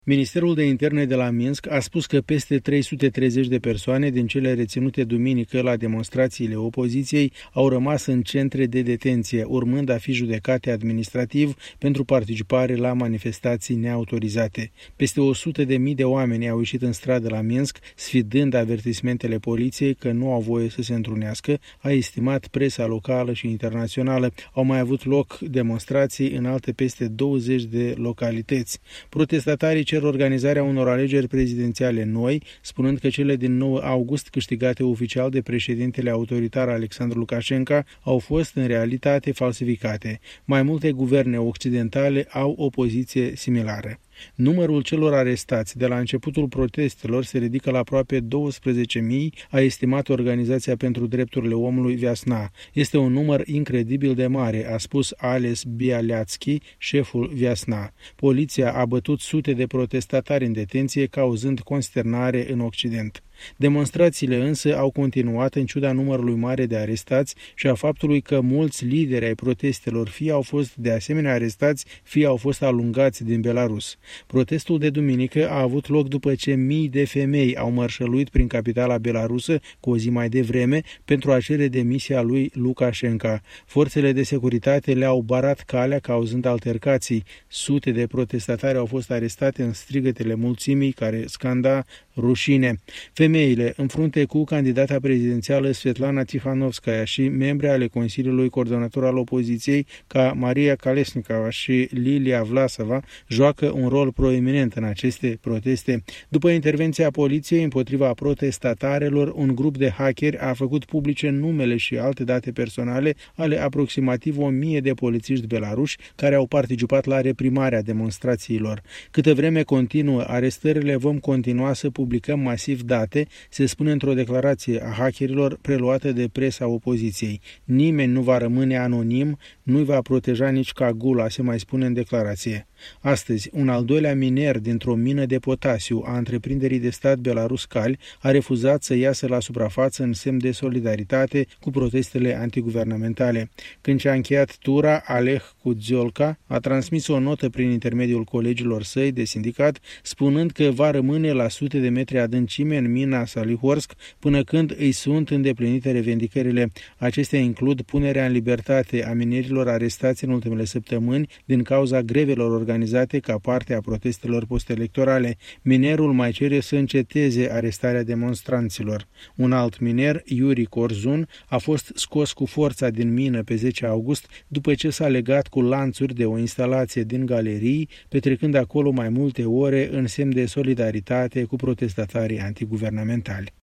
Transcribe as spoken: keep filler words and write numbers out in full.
Ministerul de Interne de la Minsk a spus că peste trei sute treizeci de persoane din cele reținute duminică la demonstrațiile opoziției au rămas în centre de detenție, urmând a fi judecate administrativ pentru participare la manifestații neautorizate. Peste o sută de mii de oameni au ieșit în stradă la Minsk, sfidând avertismentele poliției că nu au voie să se întrunească, a estimat presa locală și internațională. Au mai avut loc demonstrații în alte peste douăzeci de localități. Protestatarii cer organizarea unor alegeri prezidențiale noi, spunând că cele din nouă august câștigate oficial de președintele autoritar Alexandru Lukashenko au fost în realitate falsificate. Mai multe guverne occidentale au o poziție similară. Numărul celor arestați de la începutul protestelor se ridică la aproape douăsprezece mii, a estimat Organizația pentru Drepturile Omului Viasna. Este un număr incredibil de mare, a spus Ales Bialiatski, șeful Viasna. Poliția a bătut sute de protestatari în detenție, cauzând consternare în Occident. Demonstrațiile însă au continuat în ciuda numărului mare de arestați și a faptului că mulți lideri ai protestelor fie au fost de asemenea arestați, fie au fost alungați din Belarus. Protestul de duminică a avut loc după ce mii de femei au mărșăluit prin capitala belarusă cu o zi mai devreme pentru a cere demisia lui Lukashenko. Forțele de securitate le-au barat calea, cauzând altercații. Sute de protestatari au fost arestate în strigătele mulțimii care scanda rușine. Femeile, în frunte cu candidata prezidențială Svetlana Tikhanovskaya și membre ale Consiliului Coordonator al opoziției ca Maria Kalesnikova și Lilia Vlasova, joacă un rol proeminent în aceste proteste. După intervenția poliției împotriva protestatarelor, un grup de hackeri a făcut publice numele și alte date personale ale aproximativ o mie de polițiști belaruși care au participat la reprimarea demonstrațiilor. Câtă vreme continuă arestările, vom continua să publicăm masiv date, se spune într-o declarație a hackerilor preluată de presa opoziției. Nimeni nu va rămâne anonim, nu-i va proteja nici Cagula, se mai spune în declarație. Astăzi, un al doilea miner dintr-o mină de potasiu a întreprinderii de stat Belarus-Cal a refuzat să iasă la suprafață în semn de solidaritate cu protestele antiguvernamentale. Când și-a încheiat tura, Aleh Kudziolka a transmis o notă prin intermediul colegilor săi de sindicat, spunând că va rămâne la sute de metri adâncime în mina Salihorsk până când îi sunt îndeplinite revendicările. Acestea includ punerea în libertate a minerilor arestați în ultimele săptămâni din cauza grevelor organizate ca parte a protestelor postelectorale. Minerul mai cere să înceteze arestarea demonstranților. Un alt miner, Yuri Korzun, a fost scos cu forța din mină pe zece august după ce s-a legat cu lanțuri de o instalație din galerii, petrecând acolo mai multe ore în semn de solidaritate cu protestatarii antiguvernamentali.